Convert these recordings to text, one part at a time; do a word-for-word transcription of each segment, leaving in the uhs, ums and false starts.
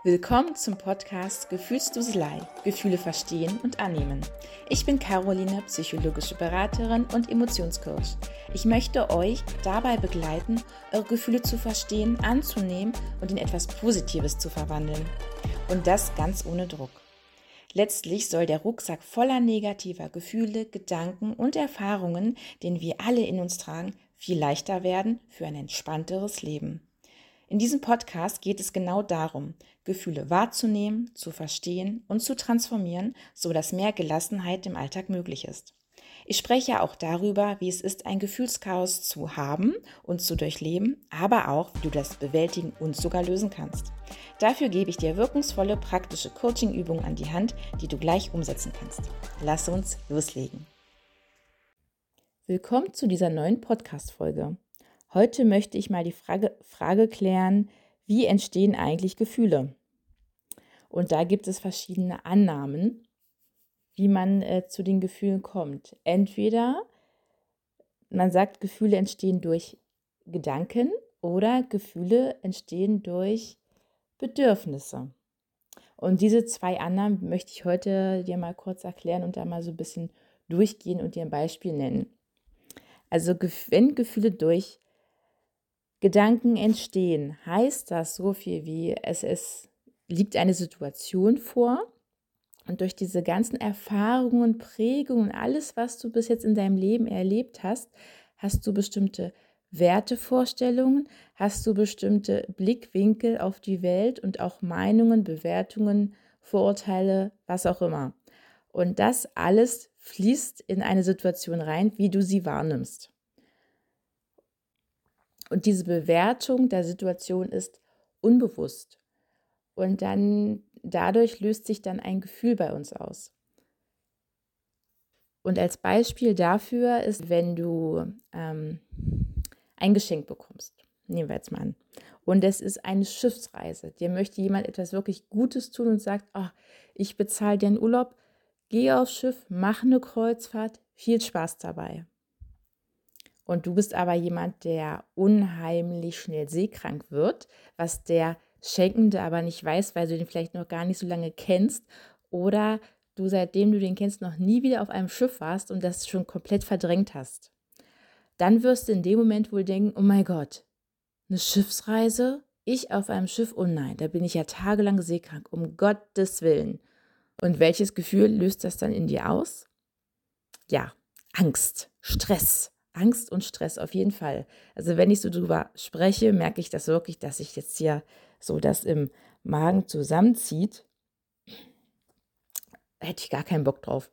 Willkommen zum Podcast Gefühlsduselei, Gefühle verstehen und annehmen. Ich bin Caroline, psychologische Beraterin und Emotionscoach. Ich möchte euch dabei begleiten, eure Gefühle zu verstehen, anzunehmen und in etwas Positives zu verwandeln. Und das ganz ohne Druck. Letztlich soll der Rucksack voller negativer Gefühle, Gedanken und Erfahrungen, den wir alle in uns tragen, viel leichter werden für ein entspannteres Leben. In diesem Podcast geht es genau darum, Gefühle wahrzunehmen, zu verstehen und zu transformieren, sodass mehr Gelassenheit im Alltag möglich ist. Ich spreche auch darüber, wie es ist, ein Gefühlschaos zu haben und zu durchleben, aber auch, wie du das bewältigen und sogar lösen kannst. Dafür gebe ich dir wirkungsvolle, praktische Coaching-Übungen an die Hand, die du gleich umsetzen kannst. Lass uns loslegen. Willkommen zu dieser neuen Podcast-Folge. Heute möchte ich mal die Frage, Frage klären, wie entstehen eigentlich Gefühle? Und da gibt es verschiedene Annahmen, wie man äh, zu den Gefühlen kommt. Entweder man sagt, Gefühle entstehen durch Gedanken oder Gefühle entstehen durch Bedürfnisse. Und diese zwei Annahmen möchte ich heute dir mal kurz erklären und da mal so ein bisschen durchgehen und dir ein Beispiel nennen. Also wenn Gefühle durch Gedanken entstehen, heißt das so viel wie, es, es liegt eine Situation vor und durch diese ganzen Erfahrungen, Prägungen, alles, was du bis jetzt in deinem Leben erlebt hast, hast du bestimmte Wertevorstellungen, hast du bestimmte Blickwinkel auf die Welt und auch Meinungen, Bewertungen, Vorurteile, was auch immer. Und das alles fließt in eine Situation rein, wie du sie wahrnimmst. Und diese Bewertung der Situation ist unbewusst. Und dann dadurch löst sich dann ein Gefühl bei uns aus. Und als Beispiel dafür ist, wenn du ähm, ein Geschenk bekommst. Nehmen wir jetzt mal an. Und es ist eine Schiffsreise. Dir möchte jemand etwas wirklich Gutes tun und sagt, oh, ich bezahle dir einen Urlaub, geh aufs Schiff, mach eine Kreuzfahrt, viel Spaß dabei. Und du bist aber jemand, der unheimlich schnell seekrank wird, was der Schenkende aber nicht weiß, weil du den vielleicht noch gar nicht so lange kennst oder du, seitdem du den kennst, noch nie wieder auf einem Schiff warst und das schon komplett verdrängt hast. Dann wirst du in dem Moment wohl denken, oh mein Gott, eine Schiffsreise? Ich auf einem Schiff? Oh nein, da bin ich ja tagelang seekrank, um Gottes Willen. Und welches Gefühl löst das dann in dir aus? Ja, Angst, Stress. Angst und Stress auf jeden Fall. Also wenn ich so drüber spreche, merke ich das wirklich, dass sich jetzt hier so das im Magen zusammenzieht. Hätte ich gar keinen Bock drauf.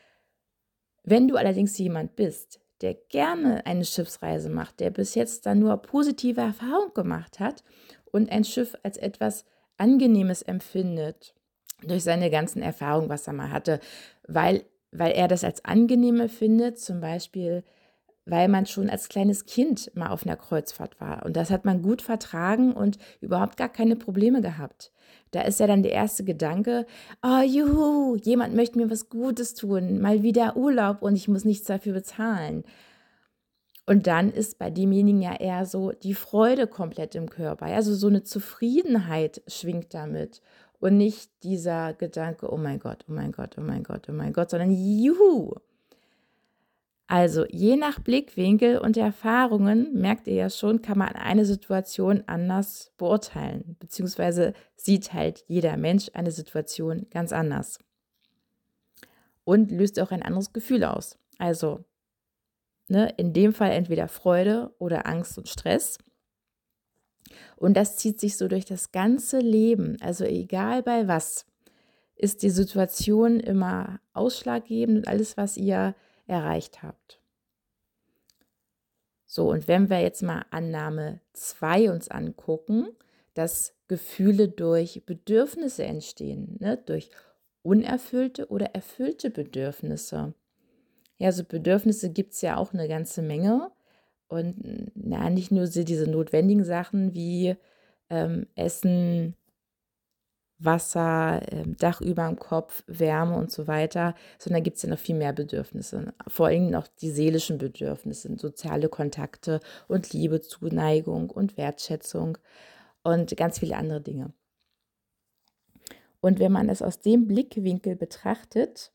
Wenn du allerdings jemand bist, der gerne eine Schiffsreise macht, der bis jetzt dann nur positive Erfahrungen gemacht hat und ein Schiff als etwas Angenehmes empfindet, durch seine ganzen Erfahrungen, was er mal hatte, weil, weil er das als angenehm empfindet, zum Beispiel weil man schon als kleines Kind mal auf einer Kreuzfahrt war. Und das hat man gut vertragen und überhaupt gar keine Probleme gehabt. Da ist ja dann der erste Gedanke, oh juhu, jemand möchte mir was Gutes tun, mal wieder Urlaub und ich muss nichts dafür bezahlen. Und dann ist bei demjenigen ja eher so die Freude komplett im Körper. Also so eine Zufriedenheit schwingt damit. Und nicht dieser Gedanke, oh mein Gott, oh mein Gott, oh mein Gott, oh mein Gott, sondern juhu. Also je nach Blickwinkel und Erfahrungen, merkt ihr ja schon, kann man eine Situation anders beurteilen, beziehungsweise sieht halt jeder Mensch eine Situation ganz anders und löst auch ein anderes Gefühl aus. Also ne, in dem Fall entweder Freude oder Angst und Stress. Und das zieht sich so durch das ganze Leben, also egal bei was, ist die Situation immer ausschlaggebend und alles, was ihr erreicht habt. So, und wenn wir jetzt mal Annahme zwei uns angucken, dass Gefühle durch Bedürfnisse entstehen, ne? Durch unerfüllte oder erfüllte Bedürfnisse. Ja, so Bedürfnisse gibt es ja auch eine ganze Menge. Und na, nicht nur diese notwendigen Sachen wie ähm, Essen, Wasser, ähm, Dach über dem Kopf, Wärme und so weiter, sondern gibt es ja noch viel mehr Bedürfnisse. Vor allem noch die seelischen Bedürfnisse, soziale Kontakte und Liebe, Zuneigung und Wertschätzung und ganz viele andere Dinge. Und wenn man das aus dem Blickwinkel betrachtet,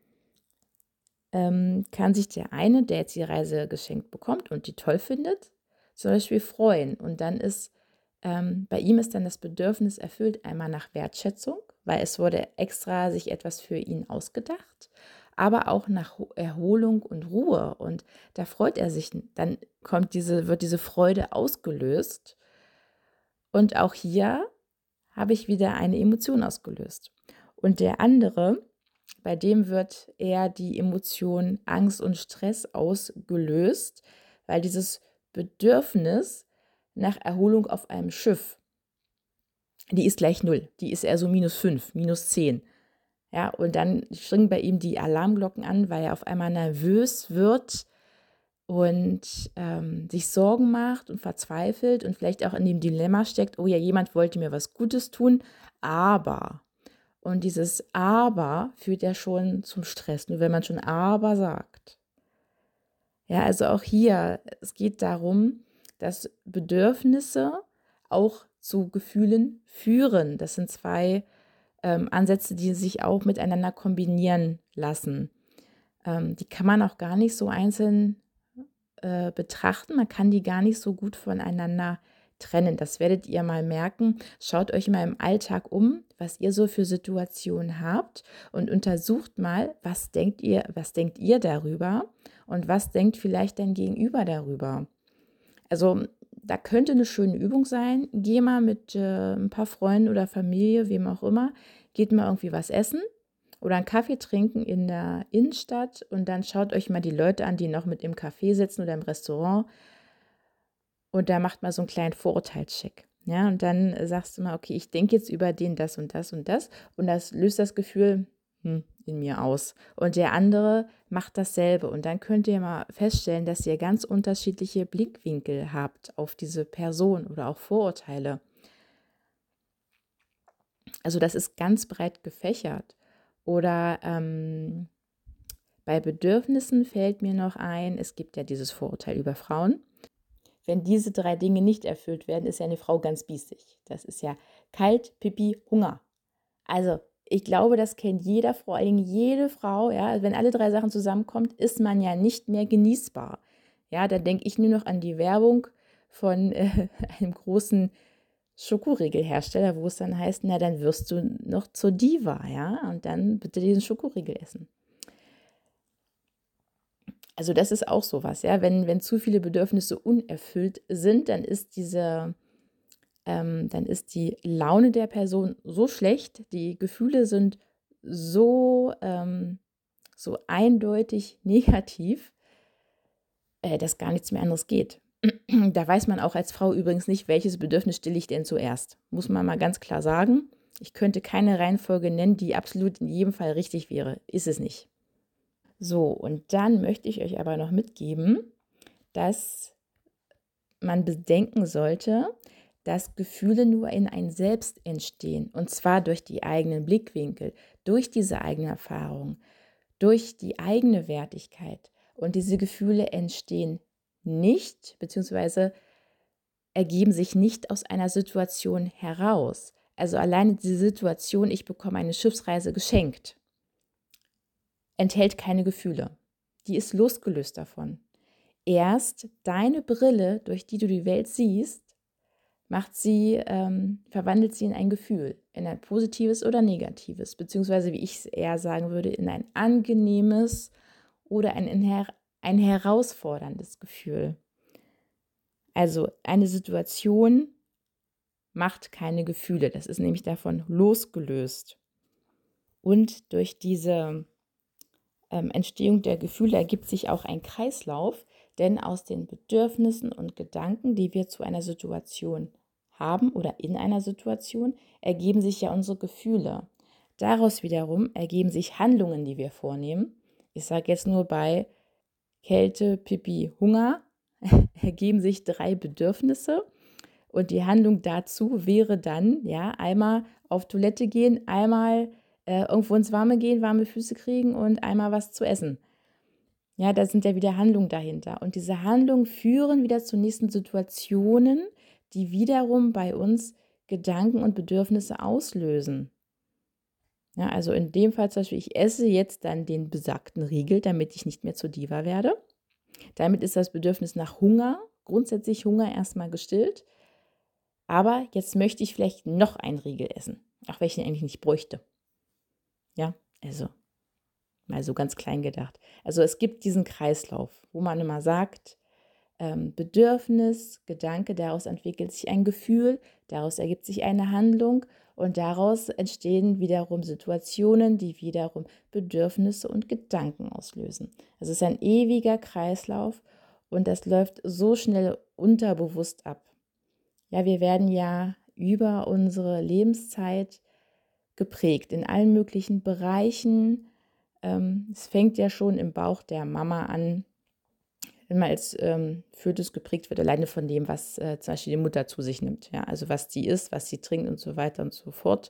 ähm, kann sich der eine, der jetzt die Reise geschenkt bekommt und die toll findet, zum Beispiel freuen. Und dann ist, ähm, bei ihm ist dann das Bedürfnis erfüllt, einmal nach Wertschätzung, weil es wurde extra sich etwas für ihn ausgedacht, aber auch nach Ho- Erholung und Ruhe. Und da freut er sich, dann kommt diese, wird diese Freude ausgelöst. Und auch hier habe ich wieder eine Emotion ausgelöst. Und der andere, bei dem wird eher die Emotion Angst und Stress ausgelöst, weil dieses Bedürfnis nach Erholung auf einem Schiff, die ist gleich null, die ist eher so minus fünf, minus zehn. Ja, und dann springen bei ihm die Alarmglocken an, weil er auf einmal nervös wird und ähm, sich Sorgen macht und verzweifelt und vielleicht auch in dem Dilemma steckt, oh ja, jemand wollte mir was Gutes tun, aber. Und dieses Aber führt ja schon zum Stress, nur wenn man schon Aber sagt. Ja, also auch hier, es geht darum, dass Bedürfnisse auch zu Gefühlen führen. Das sind zwei ähm, Ansätze, die sich auch miteinander kombinieren lassen. Ähm, die kann man auch gar nicht so einzeln äh, betrachten. Man kann die gar nicht so gut voneinander trennen. Das werdet ihr mal merken. Schaut euch mal im Alltag um, was ihr so für Situationen habt und untersucht mal, was denkt ihr, was denkt ihr darüber und was denkt vielleicht dein Gegenüber darüber. Also da könnte eine schöne Übung sein. Geh mal mit äh, ein paar Freunden oder Familie, wem auch immer, geht mal irgendwie was essen oder einen Kaffee trinken in der Innenstadt und dann schaut euch mal die Leute an, die noch mit im Café sitzen oder im Restaurant und da macht mal so einen kleinen Vorurteilscheck. Ja, und dann sagst du mal, okay, ich denke jetzt über den das und das und das und das löst das Gefühl hm, in mir aus. Und der andere macht dasselbe und dann könnt ihr mal feststellen, dass ihr ganz unterschiedliche Blickwinkel habt auf diese Person oder auch Vorurteile. Also das ist ganz breit gefächert. Oder ähm, bei Bedürfnissen fällt mir noch ein, es gibt ja dieses Vorurteil über Frauen. Wenn diese drei Dinge nicht erfüllt werden, ist ja eine Frau ganz biestig. Das ist ja kalt, Pipi, Hunger. Also ich glaube, das kennt jeder, vor allem jede Frau. Ja, also wenn alle drei Sachen zusammenkommt, ist man ja nicht mehr genießbar. Ja, da denke ich nur noch an die Werbung von äh, einem großen Schokoriegelhersteller, wo es dann heißt, na dann wirst du noch zur Diva, ja, und dann bitte diesen Schokoriegel essen. Also das ist auch sowas, ja, wenn, wenn zu viele Bedürfnisse unerfüllt sind, dann ist diese, ähm, dann ist die Laune der Person so schlecht, die Gefühle sind so, ähm, so eindeutig negativ, äh, dass gar nichts mehr anderes geht. Da weiß man auch als Frau übrigens nicht, welches Bedürfnis stille ich denn zuerst. Muss man mal ganz klar sagen. Ich könnte keine Reihenfolge nennen, die absolut in jedem Fall richtig wäre. Ist es nicht. So, und dann möchte ich euch aber noch mitgeben, dass man bedenken sollte, dass Gefühle nur in ein Selbst entstehen. Und zwar durch die eigenen Blickwinkel, durch diese eigene Erfahrung, durch die eigene Wertigkeit. Und diese Gefühle entstehen nicht, beziehungsweise ergeben sich nicht aus einer Situation heraus. Also alleine diese Situation, ich bekomme eine Schiffsreise geschenkt, enthält keine Gefühle. Die ist losgelöst davon. Erst deine Brille, durch die du die Welt siehst, macht sie, ähm, verwandelt sie in ein Gefühl, in ein positives oder negatives, beziehungsweise, wie ich es eher sagen würde, in ein angenehmes oder ein, ein herausforderndes Gefühl. Also eine Situation macht keine Gefühle, das ist nämlich davon losgelöst. Und durch diese ähm, Entstehung der Gefühle ergibt sich auch ein Kreislauf, denn aus den Bedürfnissen und Gedanken, die wir zu einer Situation haben oder in einer Situation, ergeben sich ja unsere Gefühle. Daraus wiederum ergeben sich Handlungen, die wir vornehmen. Ich sage jetzt nur bei Kälte, Pipi, Hunger ergeben sich drei Bedürfnisse und die Handlung dazu wäre dann, ja, einmal auf Toilette gehen, einmal äh, irgendwo ins Warme gehen, warme Füße kriegen und einmal was zu essen. Ja, da sind ja wieder Handlungen dahinter. Und diese Handlungen führen wieder zu nächsten Situationen, die wiederum bei uns Gedanken und Bedürfnisse auslösen. Ja, also in dem Fall zum Beispiel, ich esse jetzt dann den besagten Riegel, damit ich nicht mehr zur Diva werde. Damit ist das Bedürfnis nach Hunger, grundsätzlich Hunger erstmal gestillt. Aber jetzt möchte ich vielleicht noch einen Riegel essen, auch wenn ich ihn eigentlich nicht bräuchte. Ja, also mal so ganz klein gedacht. Also es gibt diesen Kreislauf, wo man immer sagt, ähm, Bedürfnis, Gedanke, daraus entwickelt sich ein Gefühl, daraus ergibt sich eine Handlung und daraus entstehen wiederum Situationen, die wiederum Bedürfnisse und Gedanken auslösen. Also es ist ein ewiger Kreislauf und das läuft so schnell unterbewusst ab. Ja, wir werden ja über unsere Lebenszeit geprägt in allen möglichen Bereichen. Ähm, es fängt ja schon im Bauch der Mama an, wenn man als ähm, Fötus geprägt wird, alleine von dem, was äh, zum Beispiel die Mutter zu sich nimmt. Ja, also was sie isst, was sie trinkt und so weiter und so fort.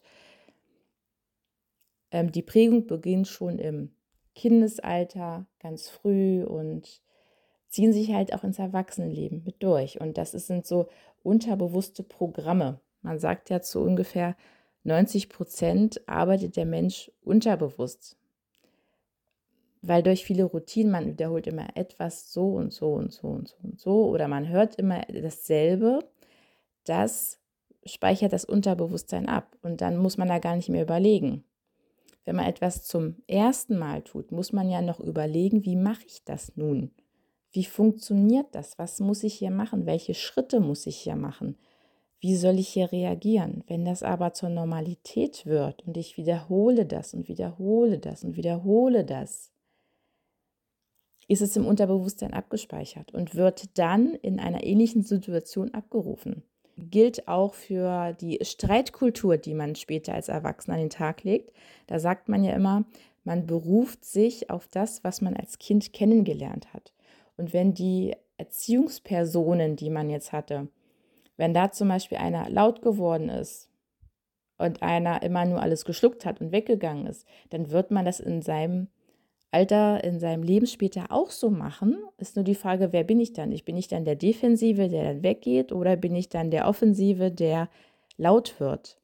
Ähm, die Prägung beginnt schon im Kindesalter, ganz früh und ziehen sich halt auch ins Erwachsenenleben mit durch. Und das ist, sind so unterbewusste Programme. Man sagt ja, zu ungefähr neunzig Prozent arbeitet der Mensch unterbewusst. Weil durch viele Routinen, man wiederholt immer etwas so und so und so und so und so oder man hört immer dasselbe, das speichert das Unterbewusstsein ab und dann muss man da gar nicht mehr überlegen. Wenn man etwas zum ersten Mal tut, muss man ja noch überlegen, wie mache ich das nun? Wie funktioniert das? Was muss ich hier machen? Welche Schritte muss ich hier machen? Wie soll ich hier reagieren? Wenn das aber zur Normalität wird und ich wiederhole das und wiederhole das und wiederhole das, ist es im Unterbewusstsein abgespeichert und wird dann in einer ähnlichen Situation abgerufen. Gilt auch für die Streitkultur, die man später als Erwachsener an den Tag legt. Da sagt man ja immer, man beruft sich auf das, was man als Kind kennengelernt hat. Und wenn die Erziehungspersonen, die man jetzt hatte, wenn da zum Beispiel einer laut geworden ist und einer immer nur alles geschluckt hat und weggegangen ist, dann wird man das in seinem Alter, in seinem Leben später auch so machen. Ist nur die Frage, wer bin ich dann? Ich bin ich dann der Defensive, der dann weggeht, oder bin ich dann der Offensive, der laut wird?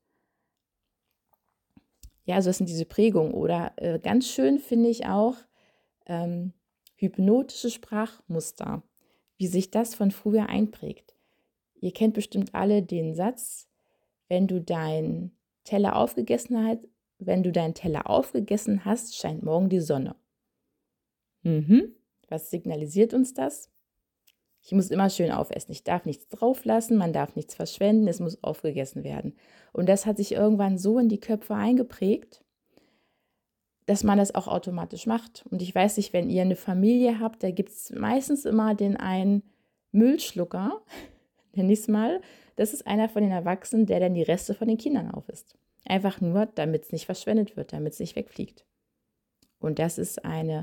Ja, also das sind diese Prägungen. Oder äh, ganz schön finde ich auch ähm, hypnotische Sprachmuster, wie sich das von früher einprägt. Ihr kennt bestimmt alle den Satz, wenn du deinen Teller aufgegessen hast, wenn du deinen Teller aufgegessen hast, scheint morgen die Sonne. Mhm. Was signalisiert uns das? Ich muss immer schön aufessen. Ich darf nichts drauf lassen, man darf nichts verschwenden, es muss aufgegessen werden. Und das hat sich irgendwann so in die Köpfe eingeprägt, dass man das auch automatisch macht. Und ich weiß nicht, wenn ihr eine Familie habt, da gibt es meistens immer den einen Müllschlucker, nenne ich es mal. Das ist einer von den Erwachsenen, der dann die Reste von den Kindern aufisst. Einfach nur, damit es nicht verschwendet wird, damit es nicht wegfliegt. Und das ist eine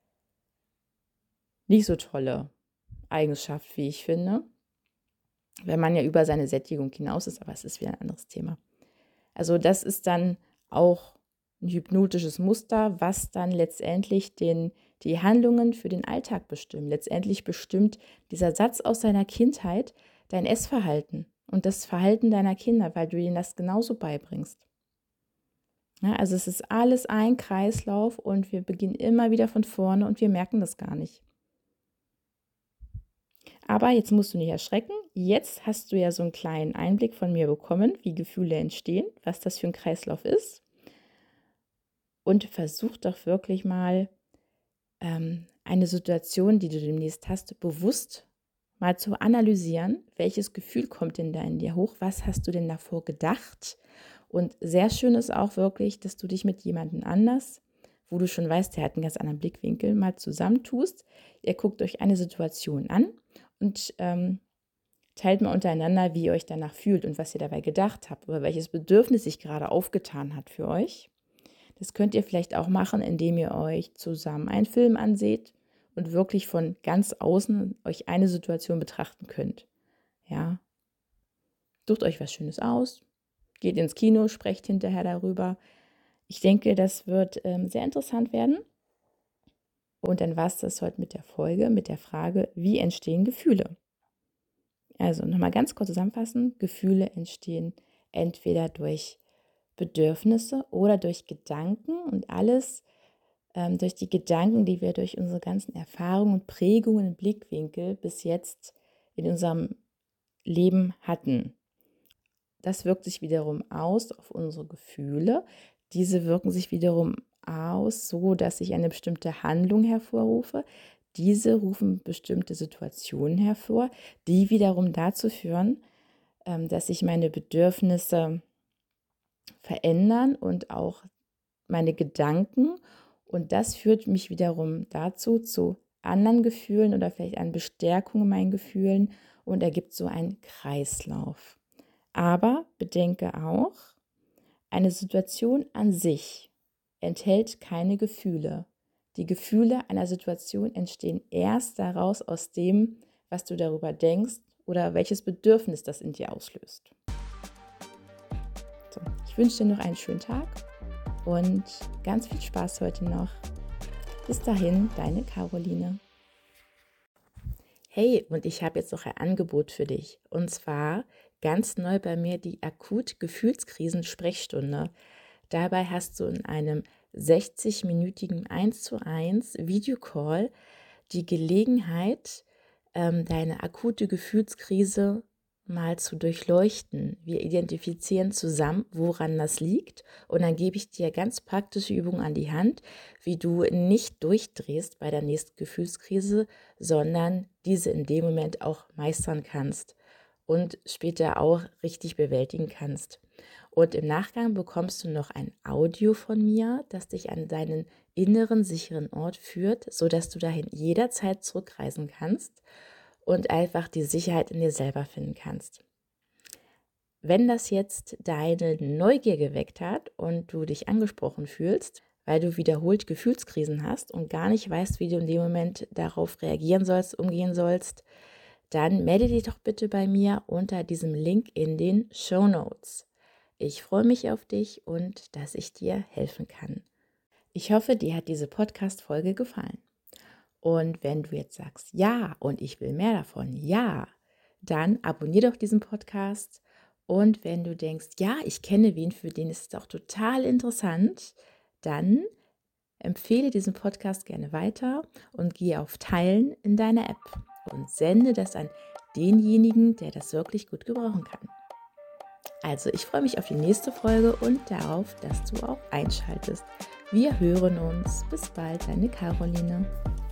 nicht so tolle Eigenschaft, wie ich finde, wenn man ja über seine Sättigung hinaus ist, aber es ist wieder ein anderes Thema. Also das ist dann auch ein hypnotisches Muster, was dann letztendlich den, die Handlungen für den Alltag bestimmt. Letztendlich bestimmt dieser Satz aus seiner Kindheit dein Essverhalten und das Verhalten deiner Kinder, weil du ihnen das genauso beibringst. Ja, also es ist alles ein Kreislauf und wir beginnen immer wieder von vorne und wir merken das gar nicht. Aber jetzt musst du nicht erschrecken. Jetzt hast du ja so einen kleinen Einblick von mir bekommen, wie Gefühle entstehen, was das für ein Kreislauf ist. Und versuch doch wirklich mal ähm, eine Situation, die du demnächst hast, bewusst mal zu analysieren. Welches Gefühl kommt denn da in dir hoch? Was hast du denn davor gedacht? Und sehr schön ist auch wirklich, dass du dich mit jemandem anders, wo du schon weißt, der hat einen ganz anderen Blickwinkel, mal zusammentust. Ihr guckt euch eine Situation an und ähm, teilt mal untereinander, wie ihr euch danach fühlt und was ihr dabei gedacht habt oder welches Bedürfnis sich gerade aufgetan hat für euch. Das könnt ihr vielleicht auch machen, indem ihr euch zusammen einen Film anseht und wirklich von ganz außen euch eine Situation betrachten könnt. Ja, sucht euch was Schönes aus, geht ins Kino, sprecht hinterher darüber. Ich denke, das wird ähm, sehr interessant werden. Und dann war es das heute mit der Folge, mit der Frage, wie entstehen Gefühle? Also nochmal ganz kurz zusammenfassen, Gefühle entstehen entweder durch Bedürfnisse oder durch Gedanken und alles ähm, durch die Gedanken, die wir durch unsere ganzen Erfahrungen und Prägungen und Blickwinkel bis jetzt in unserem Leben hatten. Das wirkt sich wiederum aus auf unsere Gefühle. Diese wirken sich wiederum aus, so dass ich eine bestimmte Handlung hervorrufe. Diese rufen bestimmte Situationen hervor, die wiederum dazu führen, ähm, dass sich meine Bedürfnisse verändern und auch meine Gedanken. Und das führt mich wiederum dazu, zu anderen Gefühlen oder vielleicht an Bestärkung in meinen Gefühlen und ergibt so einen Kreislauf. Aber bedenke auch, eine Situation an sich enthält keine Gefühle. Die Gefühle einer Situation entstehen erst daraus aus dem, was du darüber denkst oder welches Bedürfnis das in dir auslöst. So, ich wünsche dir noch einen schönen Tag und ganz viel Spaß heute noch. Bis dahin, deine Caroline. Hey, und ich habe jetzt noch ein Angebot für dich. Und zwar ganz neu bei mir die Akut-Gefühlskrisen-Sprechstunde. Dabei hast du in einem sechzig-minütigen eins zu eins Videocall die Gelegenheit, ähm, deine akute Gefühlskrise mal zu durchleuchten. Wir identifizieren zusammen, woran das liegt, und dann gebe ich dir ganz praktische Übungen an die Hand, wie du nicht durchdrehst bei der nächsten Gefühlskrise, sondern diese in dem Moment auch meistern kannst und später auch richtig bewältigen kannst. Und im Nachgang bekommst du noch ein Audio von mir, das dich an deinen inneren sicheren Ort führt, sodass du dahin jederzeit zurückreisen kannst und einfach die Sicherheit in dir selber finden kannst. Wenn das jetzt deine Neugier geweckt hat und du dich angesprochen fühlst, weil du wiederholt Gefühlskrisen hast und gar nicht weißt, wie du in dem Moment darauf reagieren sollst, umgehen sollst, dann melde dich doch bitte bei mir unter diesem Link in den Shownotes. Ich freue mich auf dich und dass ich dir helfen kann. Ich hoffe, dir hat diese Podcast-Folge gefallen. Und wenn du jetzt sagst, ja, und ich will mehr davon, ja, dann abonniere doch diesen Podcast. Und wenn du denkst, ja, ich kenne wen, für den ist es auch total interessant, dann empfehle diesen Podcast gerne weiter und gehe auf Teilen in deiner App und sende das an denjenigen, der das wirklich gut gebrauchen kann. Also, ich freue mich auf die nächste Folge und darauf, dass du auch einschaltest. Wir hören uns. Bis bald, deine Caroline.